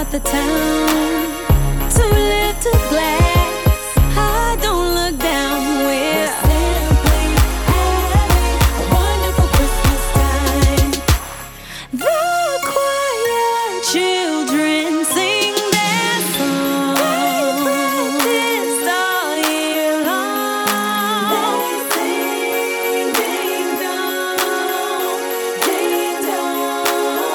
about the time to lift a glass. I don't look down. We're simply having a wonderful Christmas time. The choir children sing their song. They practice all year long. They sing ding dong, ding dong.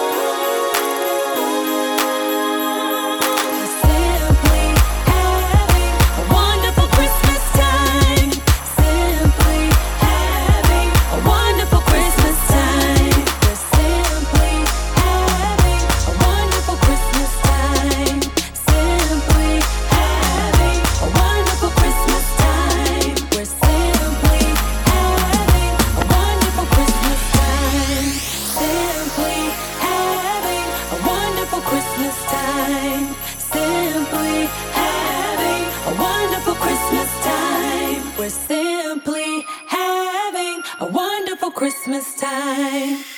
Simply having a wonderful Christmas time. Simply having a wonderful Christmas time. We're simply having a wonderful Christmas time. Simply having a wonderful Christmas time. We're simply having a wonderful Christmas time. Simply having a wonderful Christmas time. Simply having a wonderful Christmas time. We're simply having a wonderful Christmas time.